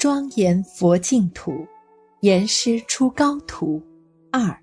庄严佛净土，言师出高途2。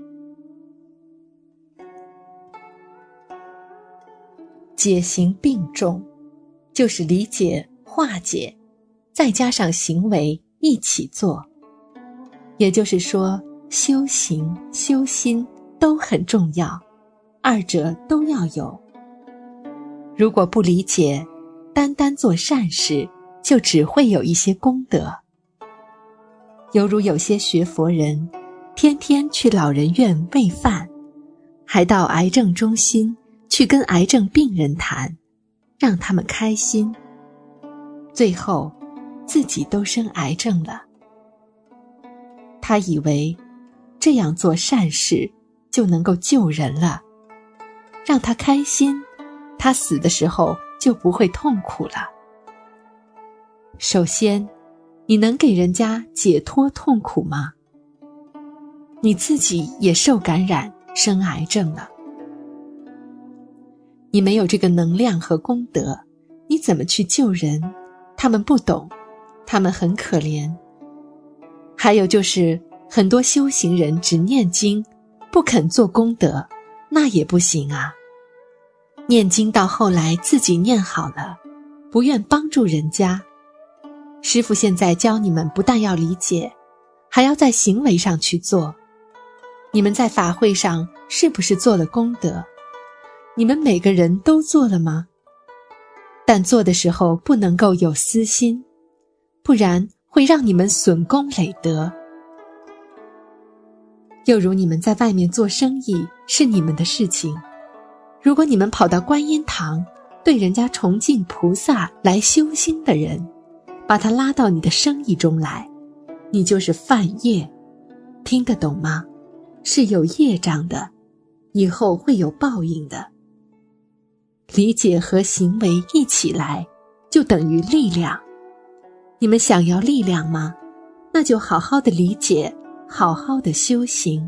解行并重，就是理解、化解，再加上行为一起做。也就是说，修行、修心都很重要，二者都要有。如果不理解，单单做善事，就只会有一些功德。犹如有些学佛人，天天去老人院喂饭，还到癌症中心去跟癌症病人谈，让他们开心，最后自己都生癌症了。他以为这样做善事就能够救人了，让他开心，他死的时候就不会痛苦了。首先，你能给人家解脱痛苦吗？你自己也受感染，生癌症了。你没有这个能量和功德，你怎么去救人？他们不懂，他们很可怜。还有就是很多修行人只念经，不肯做功德，那也不行啊。念经到后来自己念好了，不愿帮助人家。师父现在教你们不但要理解，还要在行为上去做。你们在法会上是不是做了功德？你们每个人都做了吗？但做的时候不能够有私心，不然会让你们损功累德。又如你们在外面做生意，是你们的事情。如果你们跑到观音堂，对人家崇敬菩萨来修心的人，把他拉到你的生意中来，你就是犯业。听得懂吗？是有业障的，以后会有报应的。理解和行为一起来，就等于力量。你们想要力量吗？那就好好的理解，好好的修行。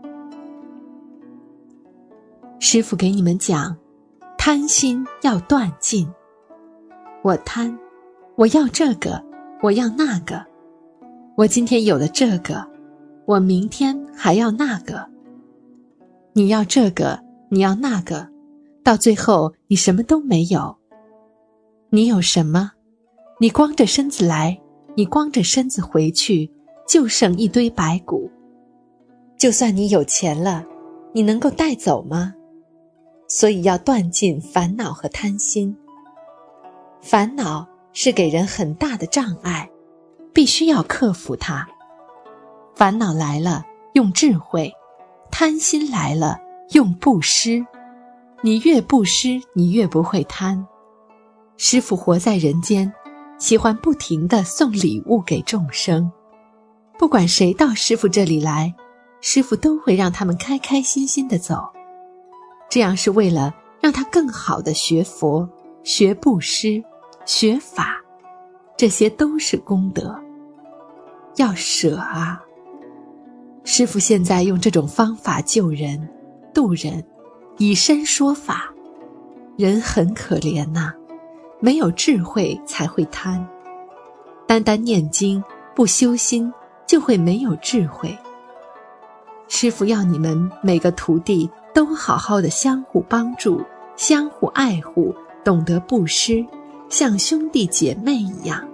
师父给你们讲，贪心要断尽。我贪，我要这个，我要那个。我今天有了这个，我明天还要那个。你要这个，你要那个，到最后你什么都没有。你有什么？你光着身子来，你光着身子回去，就剩一堆白骨。就算你有钱了，你能够带走吗？所以要断尽烦恼和贪心。烦恼是给人很大的障碍，必须要克服它。烦恼来了，用智慧；贪心来了，用布施。你越布施，你越不会贪。师父活在人间，喜欢不停地送礼物给众生。不管谁到师父这里来，师父都会让他们开开心心地走。这样是为了让他更好地学佛、学布施、学法，这些都是功德。要舍啊！师父现在用这种方法救人、度人，以身说法。人很可怜呐，没有智慧才会贪。单单念经，不修心，就会没有智慧。师父要你们每个徒弟都好好的相互帮助，相互爱护，懂得布施，像兄弟姐妹一样。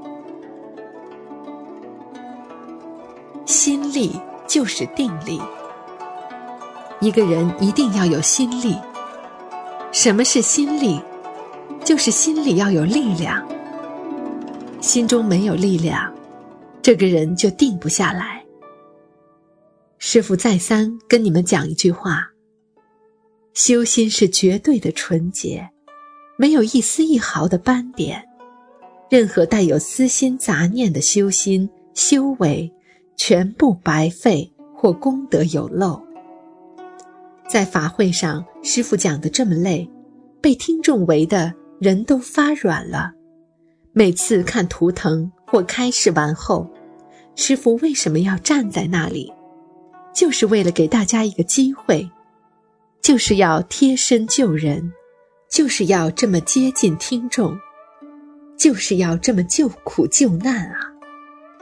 心力就是定力。一个人一定要有心力。什么是心力？就是心里要有力量。心中没有力量，这个人就定不下来。师父再三跟你们讲一句话，修心是绝对的纯洁，没有一丝一毫的斑点。任何带有私心杂念的修心、修为，全部白费或功德有漏。在法会上，师父讲得这么累，被听众围的人都发软了。每次看图腾或开示完后，师父为什么要站在那里？就是为了给大家一个机会，就是要贴身救人，就是要这么接近听众，就是要这么救苦救难啊！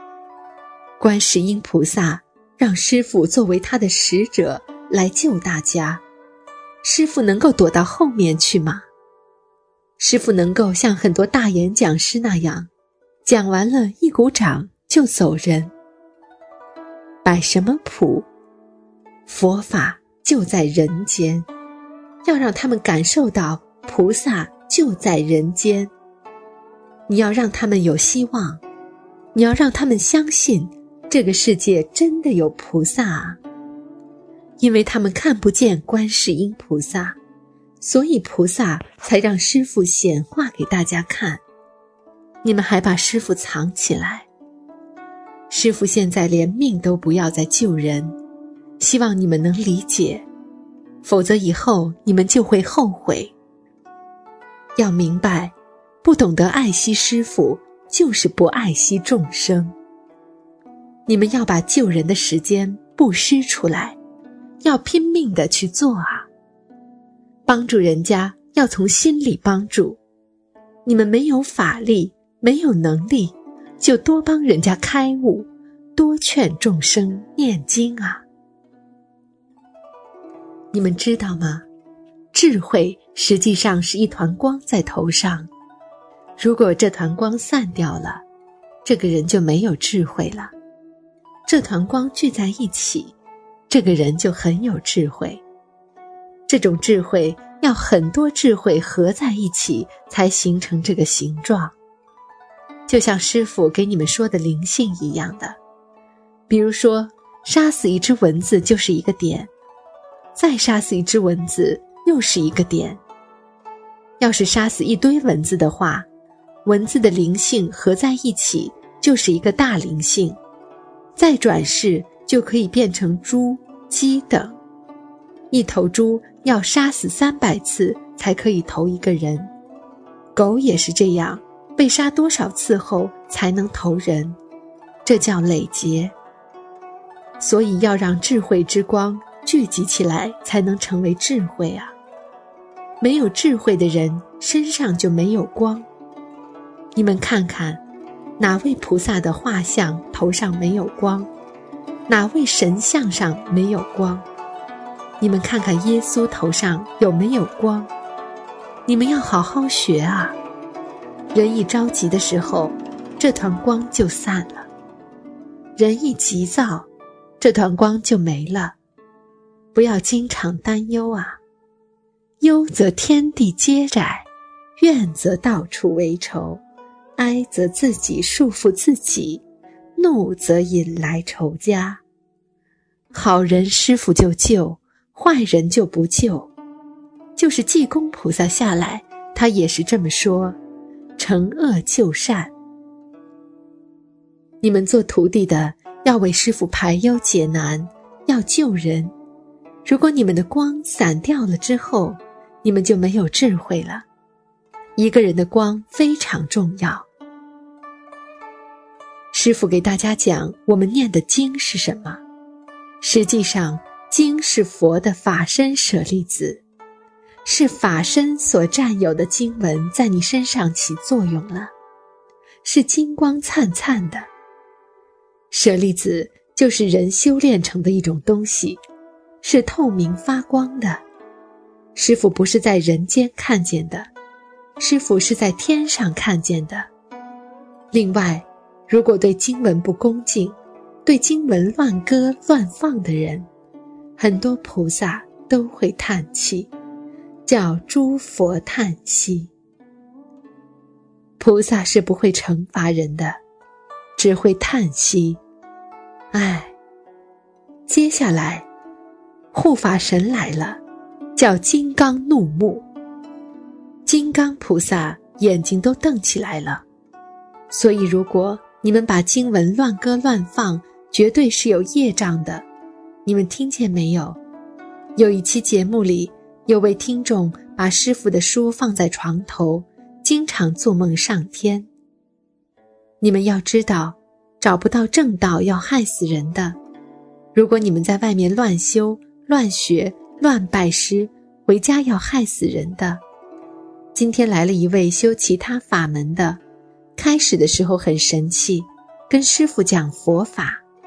观世音菩萨让师父作为他的使者来救大家，师父能够躲到后面去吗？师父能够像很多大演讲师那样，讲完了一鼓掌就走人？摆什么谱？佛法就在人间，要让他们感受到菩萨就在人间。你要让他们有希望，你要让他们相信这个世界真的有菩萨啊。因为他们看不见观世音菩萨，所以菩萨才让师父显化给大家看。你们还把师父藏起来。师父现在连命都不要再救人，希望你们能理解，否则以后你们就会后悔。要明白，不懂得爱惜师父，就是不爱惜众生。你们要把救人的时间布施出来，要拼命地去做啊！帮助人家要从心里帮助。你们没有法力，没有能力，就多帮人家开悟，多劝众生念经啊！你们知道吗？智慧实际上是一团光在头上，如果这团光散掉了，这个人就没有智慧了。这团光聚在一起，这个人就很有智慧。这种智慧要很多智慧合在一起才形成这个形状，就像师父给你们说的灵性一样的。比如说，杀死一只蚊子就是一个点，再杀死一只蚊子又是一个点。要是杀死一堆蚊子的话，蚊子的灵性合在一起就是一个大灵性，再转世就可以变成猪、鸡等。一头猪要杀死300次才可以投一个人，狗也是这样，被杀多少次后才能投人，这叫累劫。所以要让智慧之光聚集起来才能成为智慧啊！没有智慧的人身上就没有光。你们看看，哪位菩萨的画像头上没有光？哪位神像上没有光？你们看看耶稣头上有没有光？你们要好好学啊！人一着急的时候，这团光就散了；人一急躁，这团光就没了。不要经常担忧啊！忧则天地皆窄，怨则到处为仇，哀则自己束缚自己，怒则引来仇家。好人师父就救，坏人就不救。就是济公菩萨下来，他也是这么说，惩恶救善。你们做徒弟的要为师父排忧解难，要救人。如果你们的光散掉了之后，你们就没有智慧了。一个人的光非常重要。师父给大家讲我们念的经是什么，实际上经是佛的法身舍利子，是法身所占有的经文在你身上起作用了，是金光灿灿的。舍利子就是人修炼成的一种东西，是透明发光的。师父不是在人间看见的，师父是在天上看见的。另外，如果对经文不恭敬，对经文乱歌乱放的人，很多菩萨都会叹气，叫诸佛叹息。菩萨是不会惩罚人的，只会叹息。唉，接下来护法神来了，叫金刚怒目。金刚菩萨眼睛都瞪起来了，所以如果你们把经文乱歌乱放，绝对是有业障的。你们听见没有？有一期节目里，有位听众把师父的书放在床头，经常做梦上天。你们要知道，找不到正道要害死人的。如果你们在外面乱修、乱学、乱拜师，回家要害死人的。今天来了一位修其他法门的，开始的时候很神气，跟师父讲佛法，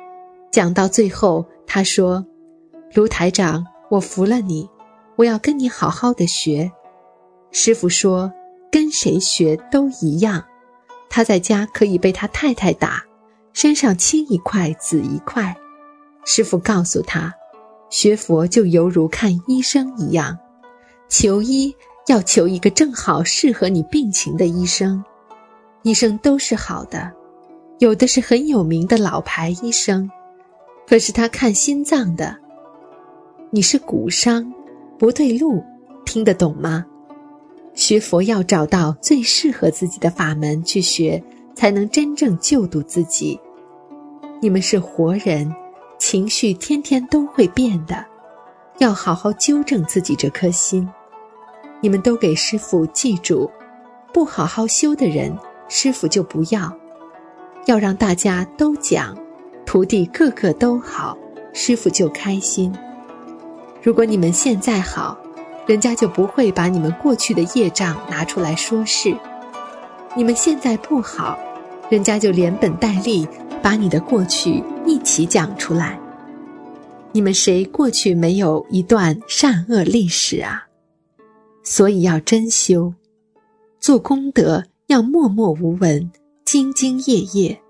讲到最后，他说：卢台长，我服了你，我要跟你好好的学。师父说，跟谁学都一样。他在家可以被他太太打，身上青一块紫一块。师父告诉他，学佛就犹如看医生一样，求医要求一个正好适合你病情的医生。医生都是好的，有的是很有名的老牌医生，可是他看心脏的。你是骨伤，不对路，听得懂吗？学佛要找到最适合自己的法门去学，才能真正救度自己。你们是活人，情绪天天都会变的，要好好纠正自己这颗心。你们都给师父记住，不好好修的人，师父就不要。要让大家都讲，徒弟个个都好，师父就开心。如果你们现在好，人家就不会把你们过去的业障拿出来说事。你们现在不好，人家就连本带利把你的过去一起讲出来。你们谁过去没有一段善恶历史啊？所以要真修，做功德要默默无闻，兢兢业业，